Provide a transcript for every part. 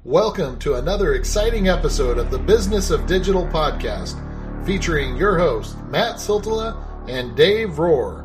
Welcome to another exciting episode of the Business of Digital podcast, featuring your hosts, Matt Siltala and Dave Rohr.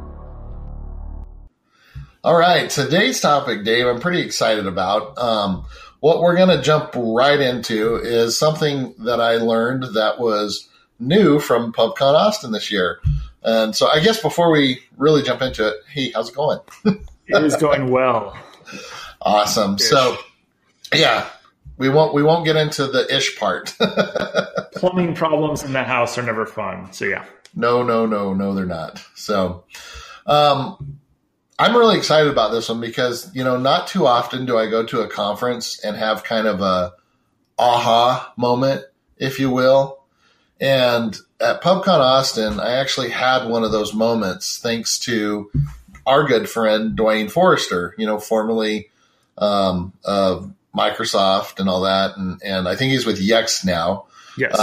All right, today's topic, Dave, I'm pretty excited about. What we're going to jump right into is something that I learned that was new from PubCon Austin this year. And so I guess before we really jump into it, hey, how's it going? It is going well. Awesome. Ish. So, yeah. We won't get into the ish part. Plumbing problems in the house are never fun. So yeah. No, they're not. So I'm really excited about this one because, not too often do I go to a conference and have kind of a aha moment, if you will. And at PubCon Austin, I actually had one of those moments thanks to our good friend, Dwayne Forrester, formerly of Microsoft and all that. And I think he's with Yext now. Yes.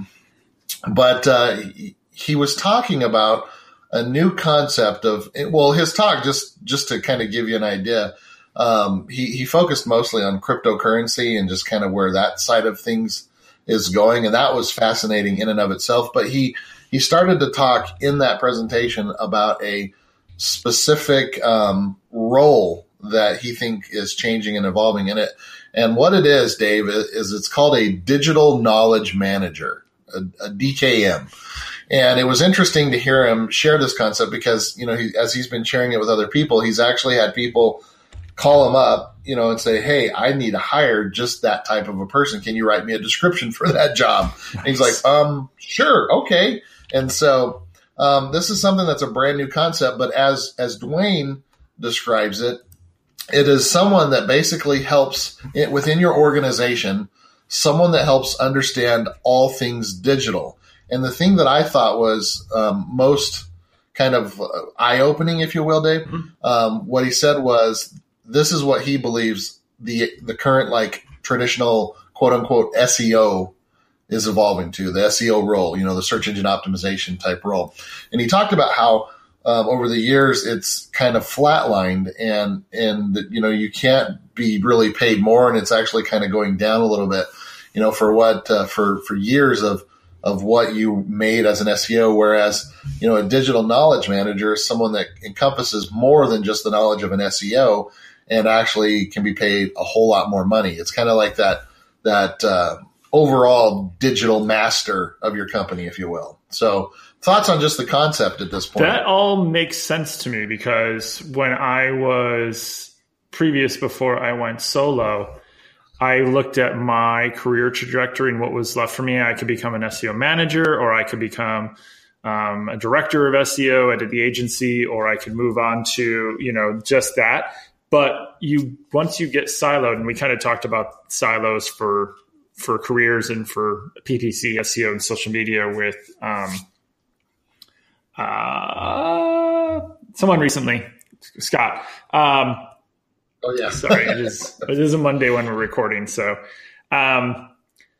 But he was talking about a new concept of, his talk, just to kind of give you an idea, he focused mostly on cryptocurrency and just kind of where that side of things is going. And that was fascinating in and of itself. But he started to talk in that presentation about a specific role that he think is changing and evolving in it. And what it is, Dave, is it's called a digital knowledge manager, a DKM. And it was interesting to hear him share this concept because, as he's been sharing it with other people, he's actually had people call him up, and say, hey, I need to hire just that type of a person. Can you write me a description for that job? And he's like, sure. Okay. And so this is something that's a brand new concept, but as Dwayne describes it, it is someone that basically helps within your organization, someone that helps understand all things digital. And the thing that I thought was most kind of eye-opening, if you will, Dave, what he said was this is what he believes the current traditional quote-unquote SEO is evolving to, the SEO role, the search engine optimization type role. And he talked about how over the years, it's kind of flatlined and you can't be really paid more. And it's actually kind of going down a little bit, for years of what you made as an SEO. Whereas, a digital knowledge manager is someone that encompasses more than just the knowledge of an SEO and actually can be paid a whole lot more money. It's kind of like that overall digital master of your company, if you will. So, thoughts on just the concept at this point? That all makes sense to me because when I was before I went solo, I looked at my career trajectory and what was left for me. I could become an SEO manager, or I could become a director of SEO at the agency, or I could move on to, just that. But once you get siloed, and we kind of talked about silos for careers and for PPC, SEO, and social media with someone recently, Scott. Oh yeah, sorry, it is a Monday when we're recording, so that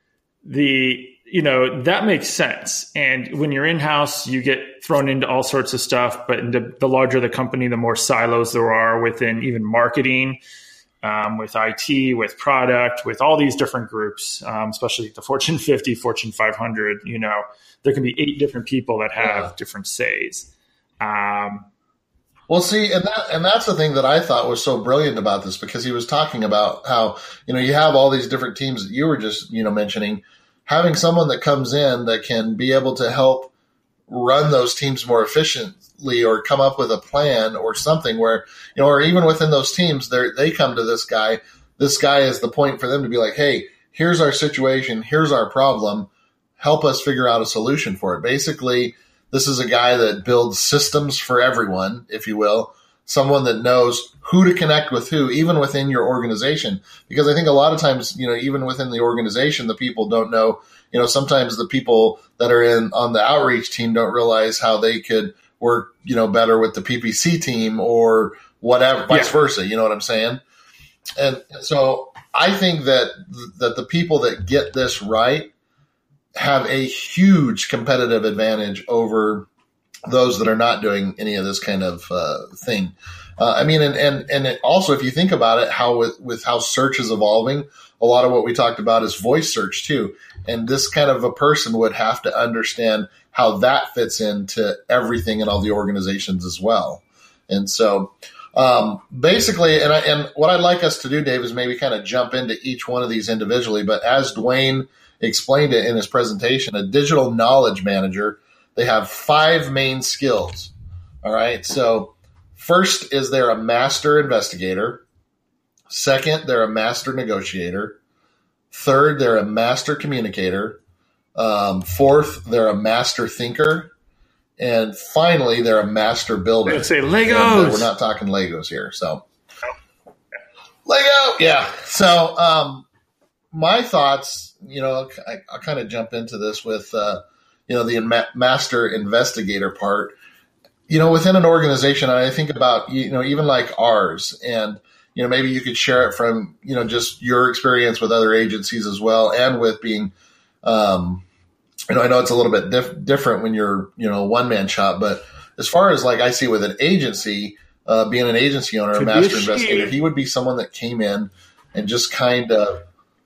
makes sense. And when you're in house, you get thrown into all sorts of stuff. But the larger the company, the more silos there are within even marketing, with IT, with product, with all these different groups, especially the Fortune 50, Fortune 500. There can be 8 different people that have different says. Well, see, and that's the thing that I thought was so brilliant about this, because he was talking about how, you have all these different teams that you were just, mentioning, having someone that comes in that can be able to help run those teams more efficiently or come up with a plan or something where, or even within those teams, they come to this guy. This guy is the point for them to be like, hey, here's our situation. Here's our problem. Help us figure out a solution for it. Basically, this is a guy that builds systems for everyone, if you will, someone that knows who to connect with who, even within your organization. Because I think a lot of times, even within the organization, the people don't know, sometimes the people that are on the outreach team don't realize how they could work, better with the PPC team or whatever, vice versa. You know what I'm saying? And so I think that the people that get this right have a huge competitive advantage over those that are not doing any of this kind of thing. I mean, and it also, if you think about it, how with how search is evolving, a lot of what we talked about is voice search too. And this kind of a person would have to understand how that fits into everything in all the organizations as well. And so basically, and what I'd like us to do, Dave, is maybe kind of jump into each one of these individually. But as Dwayne explained it in his presentation, a digital knowledge manager, they have 5 main skills. All right. So first is they're a master investigator. Second, they're a master negotiator. Third, they're a master communicator. Fourth, they're a master thinker. And finally, they're a master builder. I'd say Legos. And, we're not talking Legos here. So Lego. Yeah. So my thoughts, I'll kind of jump into this with, the master investigator part. Within an organization, I think about, even like ours, and, maybe you could share it from, just your experience with other agencies as well, and with being, I know it's a little bit different when you're, a one-man shop, but as far as like I see with an agency, being an agency owner, a master investigator, he would be someone that came in and just kind of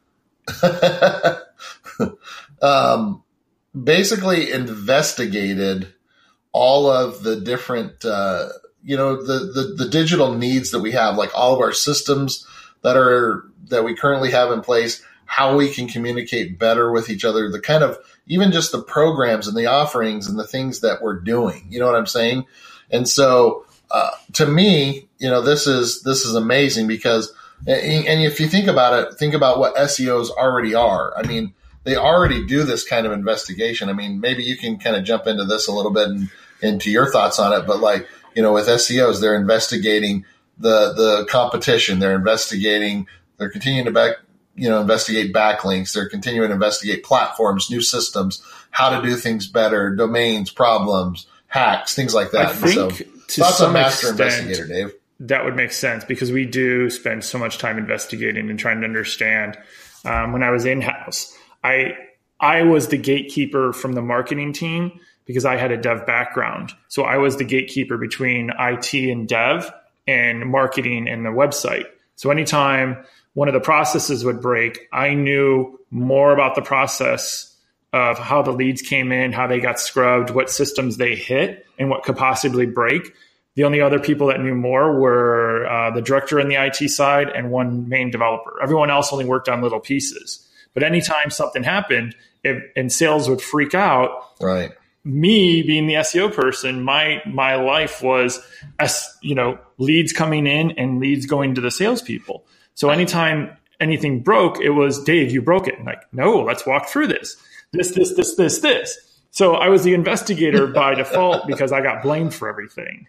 basically investigated all of the different, the digital needs that we have, like all of our systems that we currently have in place, how we can communicate better with each other, the kind of, even just the programs and the offerings and the things that we're doing, you know what I'm saying? And so, to me, this is amazing because, and if you think about it, think about what SEOs already are. I mean, they already do this kind of investigation. I mean, maybe you can kind of jump into this a little bit and into your thoughts on it, but like, with SEOs, they're investigating the competition. They're continuing to investigate backlinks. They're continuing to investigate platforms, new systems, how to do things better, domains, problems, hacks, things like that. I think to thoughts some on master extent, investigator, Dave? That would make sense because we do spend so much time investigating and trying to understand. When I was in-house, I was the gatekeeper from the marketing team because I had a dev background. So I was the gatekeeper between IT and dev and marketing and the website. So anytime one of the processes would break, I knew more about the process of how the leads came in, how they got scrubbed, what systems they hit, and what could possibly break. The only other people that knew more were the director in the IT side and one main developer. Everyone else only worked on little pieces. But anytime something happened and sales would freak out, right? Me being the SEO person, my life was, leads coming in and leads going to the salespeople. So anytime anything broke, it was, Dave, you broke it. I'm like, no, let's walk through this. This. So I was the investigator by default because I got blamed for everything.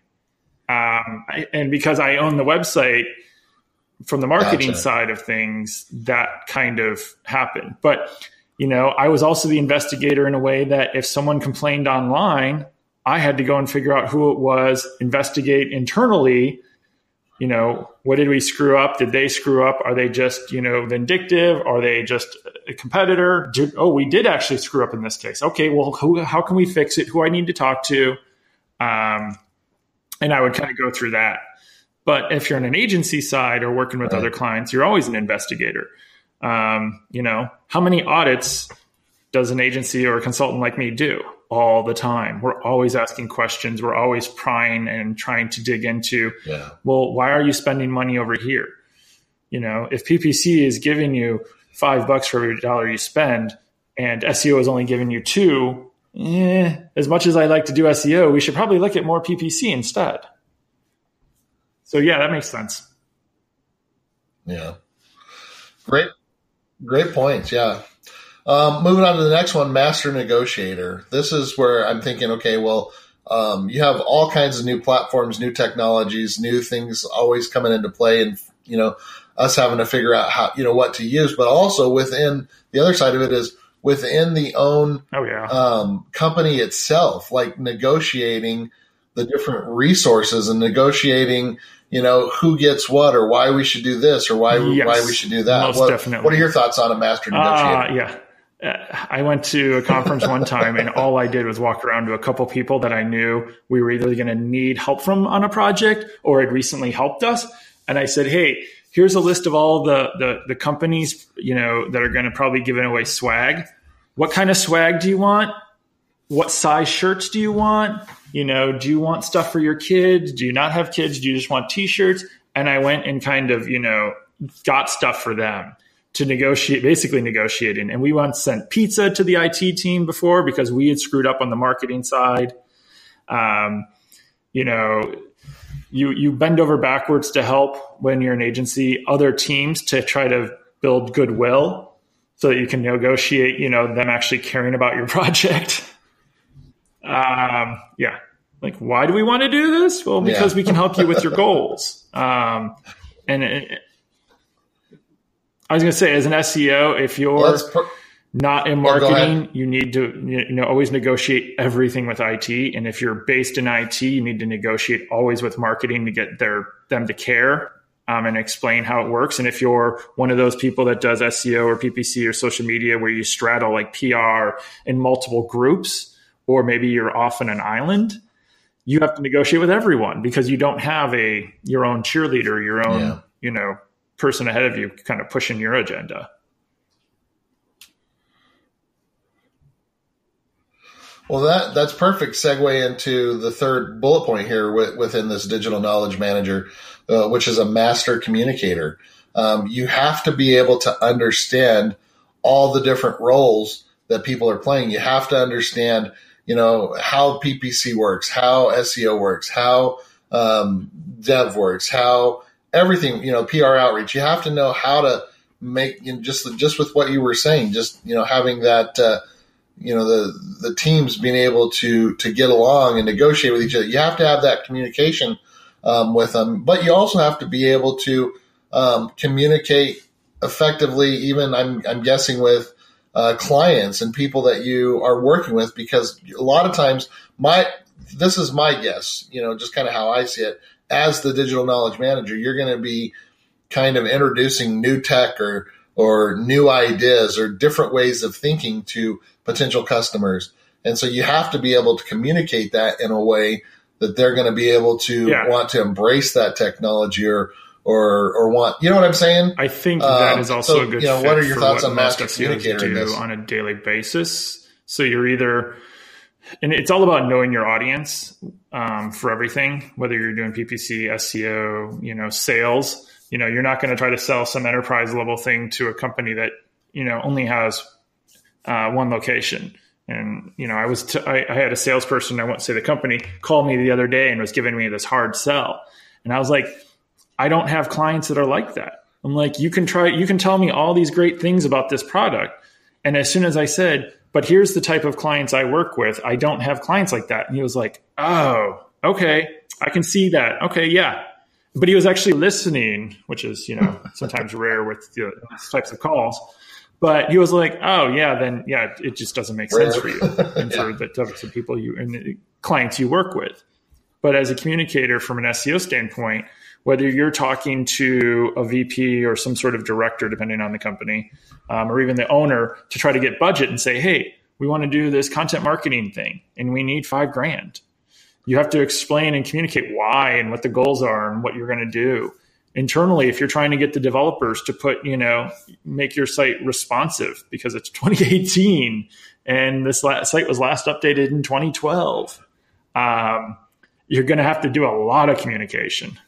And because I own the website from the marketing side of things, that kind of happened. But, I was also the investigator in a way that if someone complained online, I had to go and figure out who it was, investigate internally. What did we screw up? Did they screw up? Are they just, vindictive? Are they just a competitor? We did actually screw up in this case. Okay, well, how can we fix it? Who I need to talk to? And I would kind of go through that. But if you're on an agency side or working with other clients, you're always an investigator. How many audits does an agency or a consultant like me do? All the time. We're always asking questions. We're always prying and trying to dig into, well, why are you spending money over here? If PPC is giving you $5 for every dollar you spend and SEO is only giving you $2, as much as I like to do SEO, we should probably look at more PPC instead. So yeah, that makes sense. Yeah. Great points. Yeah. Moving on to the next one, master negotiator. This is where I'm thinking, okay, well, you have all kinds of new platforms, new technologies, new things always coming into play, and us having to figure out how what to use. But also within the other side of it is within the own company itself, like negotiating the different resources and negotiating who gets what or why we should do this or why we should do that. Most definitely. What are your thoughts on a master negotiator? I went to a conference one time and all I did was walk around to a couple people that I knew we were either going to need help from on a project or had recently helped us. And I said, hey, here's a list of all the companies, that are going to probably give away swag. What kind of swag do you want? What size shirts do you want? Do you want stuff for your kids? Do you not have kids? Do you just want t-shirts? And I went and kind of, got stuff for them to negotiate, basically negotiating. And we once sent pizza to the IT team before because we had screwed up on the marketing side. You bend over backwards to help when you're an agency, other teams to try to build goodwill so that you can negotiate, them actually caring about your project. Like, why do we want to do this? Well, because we can help you with your goals. I was going to say, as an SEO, if you're not in marketing, you need to always negotiate everything with IT. And if you're based in IT, you need to negotiate always with marketing to get them to care and explain how it works. And if you're one of those people that does SEO or PPC or social media where you straddle like PR in multiple groups, or maybe you're off on an island, you have to negotiate with everyone because you don't have your own cheerleader, your own, person ahead of you kind of pushing your agenda. Well, that's perfect segue into the third bullet point here within this digital knowledge manager, which is a master communicator. You have to be able to understand all the different roles that people are playing. You have to understand, how PPC works, how SEO works, how dev works, how everything, PR outreach. You have to know how to make, just with what you were saying, having that, the teams being able to get along and negotiate with each other. You have to have that communication with them, but you also have to be able to communicate effectively, even I'm guessing with clients and people that you are working with, because a lot of times this is my guess, just kind of how I see it. As the digital knowledge manager, you're going to be kind of introducing new tech or new ideas or different ways of thinking to potential customers. And so you have to be able to communicate that in a way that they're going to be able to want to embrace that technology or want, you know what I'm saying? I think that is also a good fit. What are your thoughts on master communicator in this? On a daily basis. So you're either, and it's all about knowing your audience for everything, whether you're doing PPC, SEO, sales. You're not going to try to sell some enterprise level thing to a company that, only has one location. And, I had a salesperson, I won't say the company, call me the other day and was giving me this hard sell. And I was like, I don't have clients that are like that. I'm like, you can tell me all these great things about this product. And as soon as I said, but here's the type of clients I work with, I don't have clients like that. And he was like, oh, okay, I can see that. Okay, yeah. But he was actually listening, which is, sometimes rare with these types of calls. But he was like, oh, yeah, then, yeah, it just doesn't make sense for you and for the types of people and the clients you work with. But as a communicator from an SEO standpoint, whether you're talking to a VP or some sort of director, depending on the company, or even the owner to try to get budget and say, hey, we want to do this content marketing thing and we need $5,000. You have to explain and communicate why and what the goals are and what you're going to do. Internally, if you're trying to get the developers to put, make your site responsive because it's 2018 and this site was last updated in 2012, you're going to have to do a lot of communication.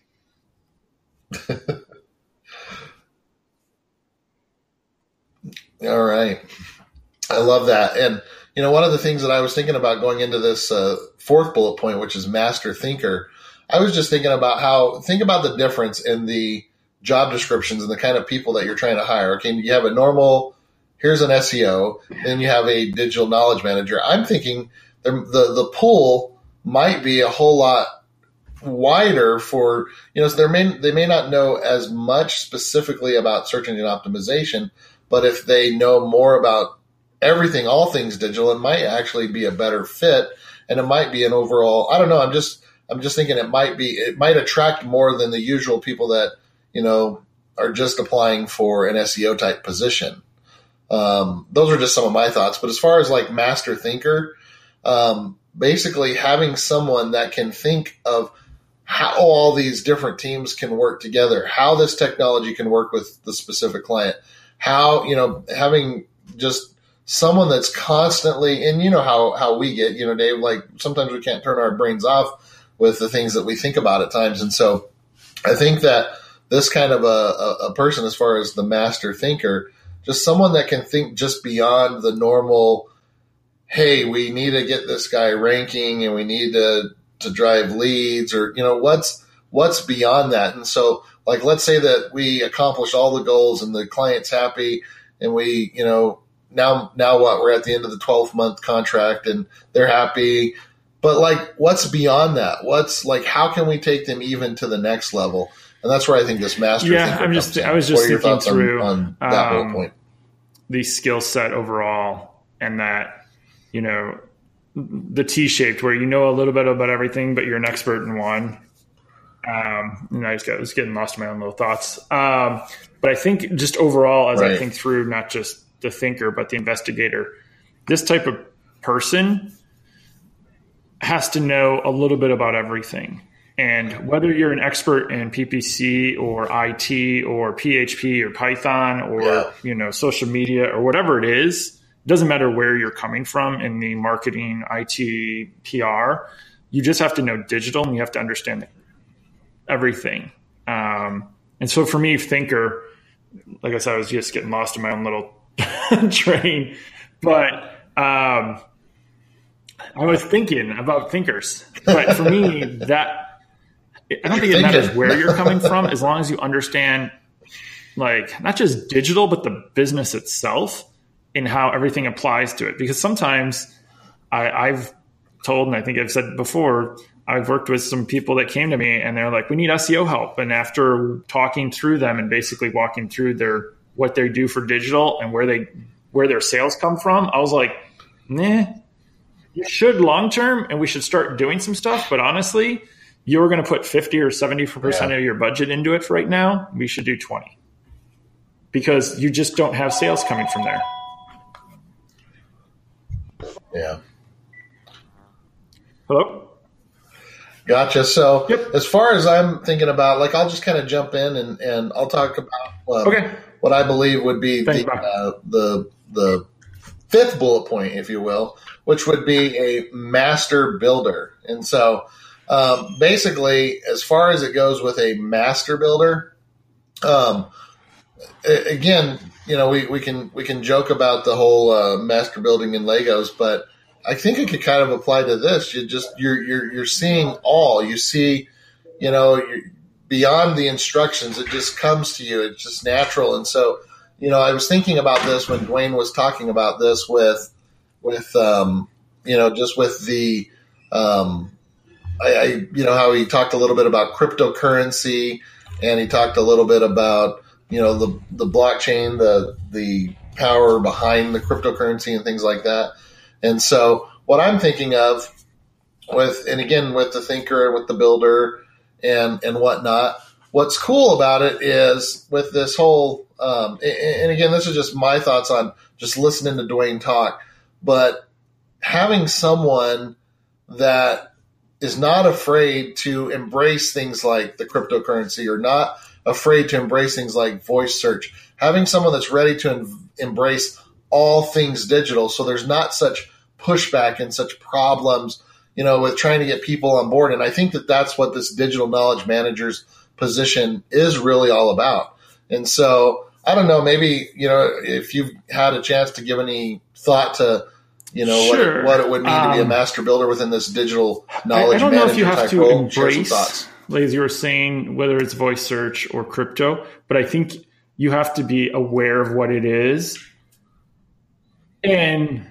All right. I love that. And, one of the things that I was thinking about going into this fourth bullet point, which is master thinker, I was just thinking about think about the difference in the job descriptions and the kind of people that you're trying to hire. Okay, you have a normal, here's an SEO, then you have a digital knowledge manager. I'm thinking the pool might be a whole lot wider for, so they may not know as much specifically about search engine optimization, but if they know more about everything, all things digital, it might actually be a better fit. And it might be an overall, I don't know. I'm just thinking it might attract more than the usual people that, are just applying for an SEO type position. those are just some of my thoughts. But as far as like master thinker, basically having someone that can think of how all these different teams can work together, how this technology can work with the specific client, how, having just someone that's constantly, and how we get, Dave, like sometimes we can't turn our brains off with the things that we think about at times. And so I think that this kind of a person, as far as the master thinker, just someone that can think just beyond the normal, hey, we need to get this guy ranking and we need to drive leads, or, what's beyond that. And so, like, let's say that we accomplish all the goals and the client's happy and we, now what? We're at the end of the 12-month contract and they're happy. But like, what's beyond that? What's like, how can we take them even to the next level? And that's where I think this master thinker comes in. I was just thinking through on that whole point. The skill set overall, and that, the T-shaped, where a little bit about everything, but you're an expert in one. And I was getting lost in my own little thoughts. But I think just overall, as I think through not just the thinker, but the investigator, this type of person has to know a little bit about everything. And whether you're an expert in PPC or IT or PHP or Python or, social media or whatever it is, it doesn't matter where you're coming from in the marketing, IT, PR. You just have to know digital and you have to understand everything. And so for me, thinker, like I said, I was just getting lost in my own little train. But I was thinking about thinkers. But for me, I don't think it matters where you're coming from, as long as you understand, like, not just digital, but the business itself and how everything applies to it. Because sometimes I've told, and I think I've said before, I've worked with some people that came to me and they're like, we need SEO help. And after talking through them and basically walking through what they do for digital and where their sales come from, I was like, nah, you should long-term, and we should start doing some stuff. But honestly, you're going to put 50 or 70% of your budget into it for right now. We should do 20, because you just don't have sales coming from there. Yeah. Hello? Gotcha. So as far as I'm thinking about, like, I'll just kind of jump in and I'll talk about what I believe would be the fifth bullet point, if you will, which would be a master builder. And so basically, as far as it goes with a master builder, again, we can joke about the whole master building in Legos, but I think it could kind of apply to this. You're seeing all. You see, beyond the instructions, it just comes to you. It's just natural. And so, I was thinking about this when Dwayne was talking about this with just with the how he talked a little bit about cryptocurrency, and he talked a little bit about the blockchain, the power behind the cryptocurrency and things like that. And so what I'm thinking of with the thinker, with the builder and whatnot, what's cool about it is with this whole, and again, this is just my thoughts on just listening to Dwayne talk, but having someone that is not afraid to embrace things like the cryptocurrency, or not afraid to embrace things like voice search, having someone that's ready to embrace all things digital, so there's not such pushback and such problems, with trying to get people on board. And I think that that's what this digital knowledge manager's position is really all about. And so I don't know, maybe, if you've had a chance to give any thought to, Sure. what it would mean to be a master builder within this digital knowledge manager. I don't know if you have to role. embrace, like as you were saying, whether it's voice search or crypto, but I think you have to be aware of what it is and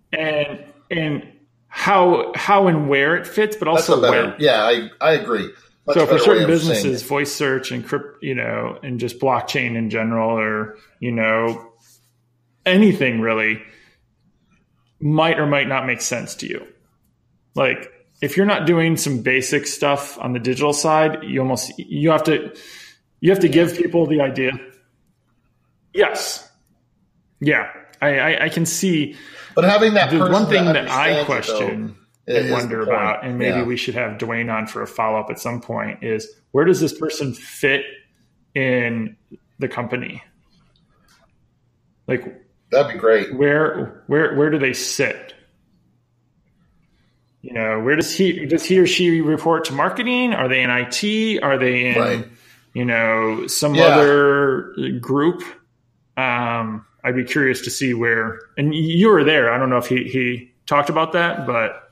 how and where it fits, but also when. Yeah, I agree. So for certain businesses, voice search and and just blockchain in general, or anything really, might or might not make sense to you. Like, if you're not doing some basic stuff on the digital side, you have to give people the idea. Yes, Yeah, I can see. But having that the person one thing that I understands it, question though, and is wonder the point. about, and maybe Yeah. we should have Dwayne on for a follow up at some point, is where does this person fit in the company? Like, That'd be great. where do they sit? You know, where does he or she report to marketing? Are they in IT? Are they in Right. you know, some Yeah. other group? I'd be curious to see where. And you were there. I don't know if he talked about that, but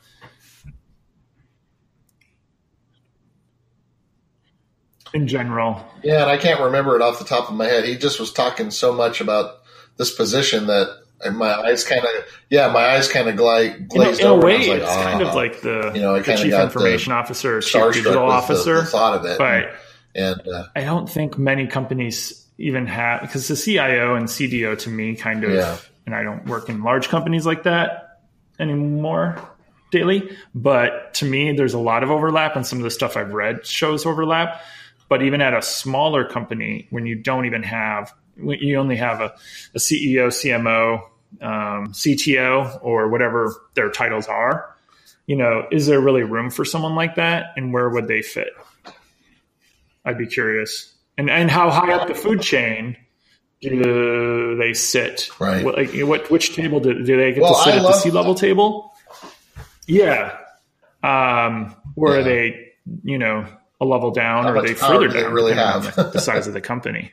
in general, Yeah, and I can't remember it off the top of my head. He just was talking so much about this position that my eyes kind of glazed in a over. way, and I was like, it's kind of like the, you know, I the kinda chief got information officer, or chief starstruck digital with officer. the thought of it. But And I don't think many companies even have, because the CIO and CDO to me kind of, Yeah. and I don't work in large companies like that anymore daily, but to me, there's a lot of overlap, and some of the stuff I've read shows overlap. But even at a smaller company, when you don't even have, when you only have a CEO, CMO, CTO, or whatever their titles are, you know, is there really room for someone like that, and where would they fit? I'd be curious. And how high up the food chain do they sit? Right. Which table do they get to sit at the C-level table? Yeah. Or are they, you know, a level down, or are they further do they down? really depending have? on the size of the company.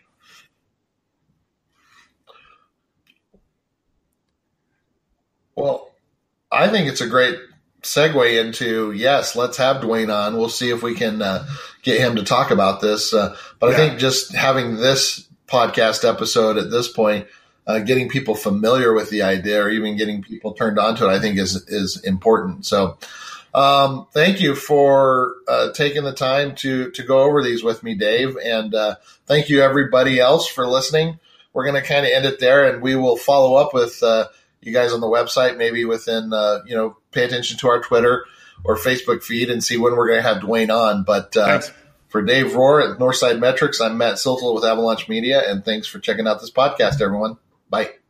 Well, I think it's a great segue into, yes, let's have Dwayne on. We'll see if we can get him to talk about this. But I think just having this podcast episode at this point, getting people familiar with the idea, or even getting people turned on to it, I think is important. So thank you for taking the time to go over these with me, Dave. And thank you, everybody else, for listening. We're going to kind of end it there, and we will follow up with you guys on the website, maybe within, pay attention to our Twitter or Facebook feed and see when we're going to have Dwayne on. But for Dave Rohr at Northside Metrics, I'm Matt Siltel with Avalanche Media, and thanks for checking out this podcast, everyone. Bye.